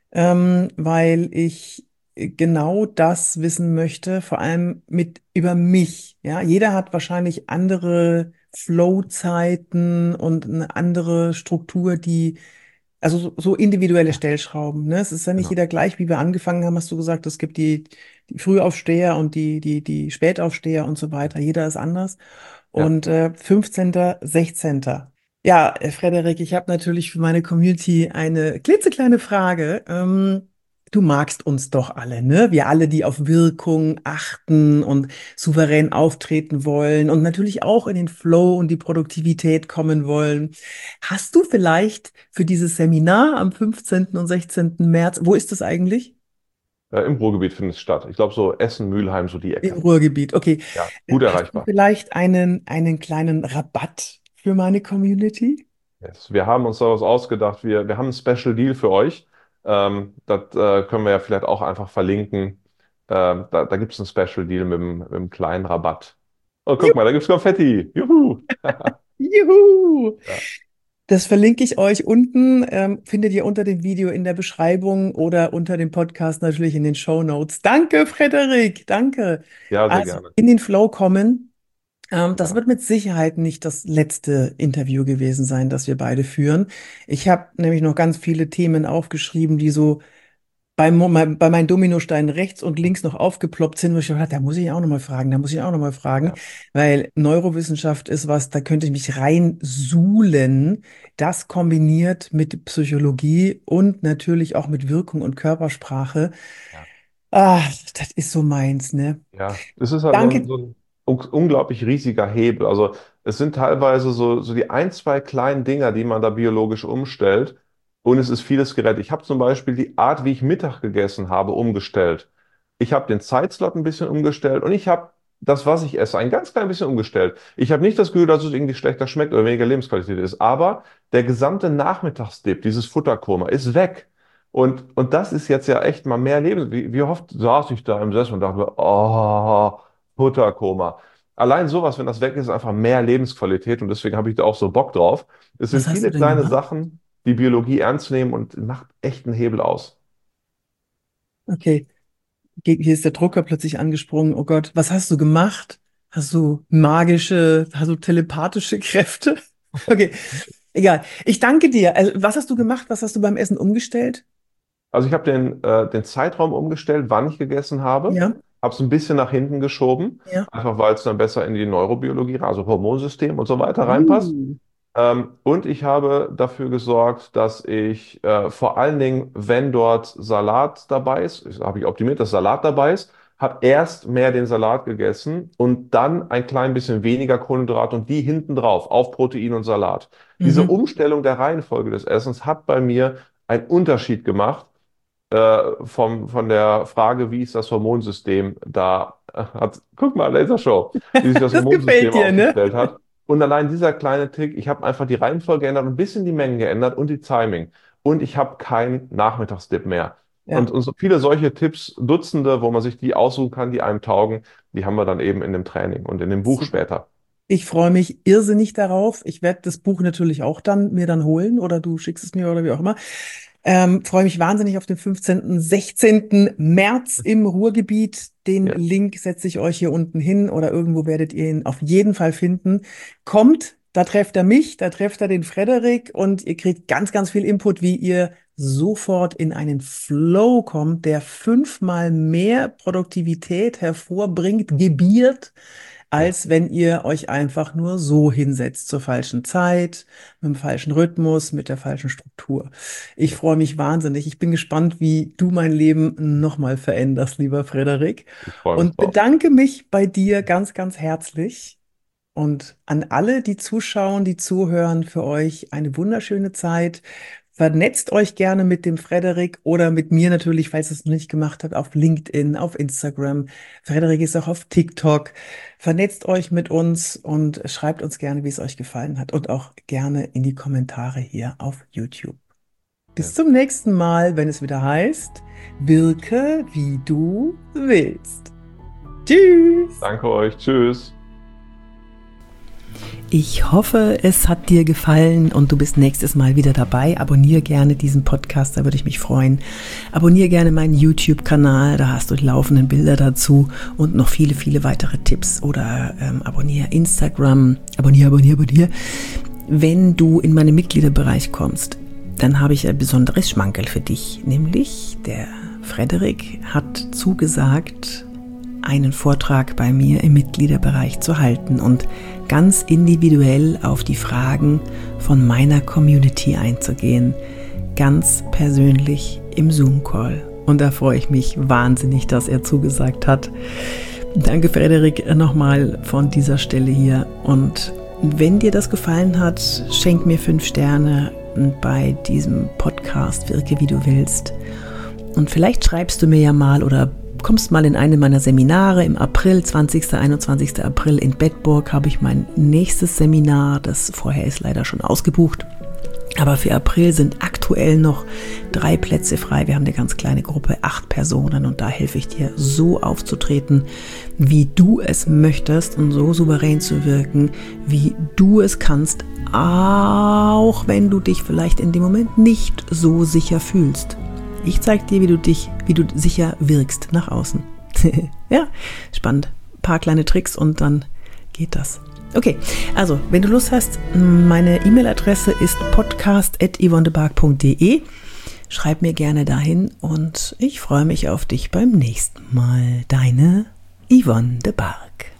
weil ich genau das wissen möchte, vor allem mit über mich. Ja, jeder hat wahrscheinlich andere Flow-Zeiten und eine andere Struktur, die, also so individuelle Stellschrauben. Ne? Es ist ja nicht Genau. jeder gleich, wie wir angefangen haben, hast du gesagt, es gibt die Frühaufsteher und die Spätaufsteher und so weiter. Jeder ist anders. Ja. Und 15., 16. Ja, Frederik, ich habe natürlich für meine Community eine klitzekleine Frage. Du magst uns doch alle, ne? Wir alle, die auf Wirkung achten und souverän auftreten wollen und natürlich auch in den Flow und die Produktivität kommen wollen. Hast du vielleicht für dieses Seminar am 15. und 16. März, wo ist das eigentlich? Im Ruhrgebiet findet es statt. Ich glaube, so Essen, Mülheim, so die Im Ecke. Ruhrgebiet, okay. Ja, gut Hast du erreichbar. vielleicht einen kleinen Rabatt für meine Community? Yes. Wir haben uns daraus ausgedacht, wir haben einen Special Deal für euch. Das können wir ja vielleicht auch einfach verlinken. Da gibt es einen Special Deal mit einem kleinen Rabatt. Oh, guck mal, da gibt es Konfetti. Juhu! Juhu! Ja, Das verlinke ich euch unten, findet ihr unter dem Video in der Beschreibung oder unter dem Podcast natürlich in den Show Notes. Danke, Frederik, danke. ja, sehr Also gerne. in den Flow kommen. Das Ja, wird mit Sicherheit nicht das letzte Interview gewesen sein, das wir beide führen. Ich habe nämlich noch ganz viele Themen aufgeschrieben, die so bei meinen Dominosteinen rechts und links noch aufgeploppt sind, wo ich dachte, da muss ich auch nochmal fragen, da muss ich auch nochmal fragen, ja, weil Neurowissenschaft ist was, da könnte ich mich reinsuhlen, das kombiniert mit Psychologie und natürlich auch mit Wirkung und Körpersprache. ja. Ah, das ist so meins, ne? Ja, es ist halt Danke. so ein unglaublich riesiger Hebel. Also es sind teilweise so die ein, zwei kleinen Dinger, die man da biologisch umstellt und es ist vieles gerettet. Ich habe zum Beispiel die Art, wie ich Mittag gegessen habe, umgestellt. Ich habe den Zeitslot ein bisschen umgestellt und ich habe das, was ich esse, ein ganz klein bisschen umgestellt. Ich habe nicht das Gefühl, dass es irgendwie schlechter schmeckt oder weniger Lebensqualität ist, aber der gesamte Nachmittagsdip, dieses Futterkoma, ist weg. Und das ist jetzt ja echt mal mehr Leben. Wie oft saß ich da im Sessel und dachte, mir, oh, Futterkoma. Allein sowas, wenn das weg ist, ist einfach mehr Lebensqualität und deswegen habe ich da auch so Bock drauf. Es sind Was hast du viele denn kleine gemacht? Sachen, die Biologie ernst nehmen und macht echt einen Hebel aus. Okay, hier ist der Drucker plötzlich angesprungen. Oh Gott, was hast du gemacht? Hast du telepathische Kräfte? Okay, egal. Ich danke dir. Also, was hast du gemacht? Was hast du beim Essen umgestellt? Also ich habe den Zeitraum umgestellt, wann ich gegessen habe. Ja. habe es ein bisschen nach hinten geschoben, Ja. einfach weil es dann besser in die Neurobiologie, also Hormonsystem und so weiter reinpasst. Uh. Und ich habe dafür gesorgt, dass ich vor allen Dingen, wenn dort Salat dabei ist, habe ich optimiert, dass Salat dabei ist, habe erst mehr den Salat gegessen und dann ein klein bisschen weniger Kohlenhydrate und die hinten drauf auf Protein und Salat. Diese Mhm. Umstellung der Reihenfolge des Essens hat bei mir einen Unterschied gemacht von der Frage, wie ist das Hormonsystem da guck mal, Lasershow, wie sich das Das gefällt Hormonsystem dir, ne? aufgestellt hat. Und allein dieser kleine Trick, ich habe einfach die Reihenfolge geändert, ein bisschen die Mengen geändert und die Timing. Und ich habe keinen Nachmittagsdip mehr. Ja. Und so viele solche Tipps, Dutzende, wo man sich die aussuchen kann, die einem taugen, die haben wir dann eben in dem Training und in dem Buch Super. später. Ich freue mich irrsinnig darauf. Ich werde das Buch natürlich auch dann mir dann holen oder du schickst es mir oder wie auch immer. Freue mich wahnsinnig auf den 15., 16. März im Ruhrgebiet. Den Ja, Link setze ich euch hier unten hin oder irgendwo werdet ihr ihn auf jeden Fall finden. Kommt, da trefft er mich, da trefft er den Frederik und ihr kriegt ganz, ganz viel Input, wie ihr sofort in einen Flow kommt, der 5-mal mehr Produktivität hervorbringt, gebiert, ja, als wenn ihr euch einfach nur so hinsetzt zur falschen Zeit, mit dem falschen Rhythmus, mit der falschen Struktur. Ich ja. freue mich wahnsinnig. Ich bin gespannt, wie du mein Leben nochmal veränderst, lieber Frederik. Ich freue mich Und drauf. bedanke mich bei dir ganz, ganz herzlich. Und an alle, die zuschauen, die zuhören, für euch eine wunderschöne Zeit. Vernetzt euch gerne mit dem Frederik oder mit mir natürlich, falls ihr es noch nicht gemacht habt, auf LinkedIn, auf Instagram. Frederik ist auch auf TikTok. Vernetzt euch mit uns und schreibt uns gerne, wie es euch gefallen hat und auch gerne in die Kommentare hier auf YouTube. Ja. Bis zum nächsten Mal, wenn es wieder heißt, wirke wie du willst. Tschüss! Danke euch. Tschüss. Ich hoffe, es hat dir gefallen und du bist nächstes Mal wieder dabei. Abonniere gerne diesen Podcast, da würde ich mich freuen. Abonniere gerne meinen YouTube-Kanal, da hast du die laufenden Bilder dazu und noch viele, viele weitere Tipps. Oder abonniere Instagram, abonniere. Wenn du in meinen Mitgliederbereich kommst, dann habe ich ein besonderes Schmankerl für dich. Nämlich der Frederik hat zugesagt, einen Vortrag bei mir im Mitgliederbereich zu halten und ganz individuell auf die Fragen von meiner Community einzugehen. Ganz persönlich im Zoom-Call. Und da freue ich mich wahnsinnig, dass er zugesagt hat. Danke, Frederik, nochmal von dieser Stelle hier. Und wenn dir das gefallen hat, schenk mir 5 Sterne bei diesem Podcast, wirke wie du willst. Und vielleicht schreibst du mir ja mal oder kommst mal in eine meiner Seminare im April, 20. 21. April in Bedburg habe ich mein nächstes Seminar, das vorher ist leider schon ausgebucht. Aber für April sind aktuell noch 3 Plätze frei. Wir haben eine ganz kleine Gruppe, 8 Personen und da helfe ich dir, so aufzutreten, wie du es möchtest und so souverän zu wirken, wie du es kannst, auch wenn du dich vielleicht in dem Moment nicht so sicher fühlst. Ich zeige dir, wie du sicher wirkst nach außen. Ja, spannend. Ein paar kleine Tricks und dann geht das. Okay, also, wenn du Lust hast, meine E-Mail-Adresse ist podcast@yvonnebark.de. Schreib mir gerne dahin und ich freue mich auf dich beim nächsten Mal. Deine Yvonne de Barg.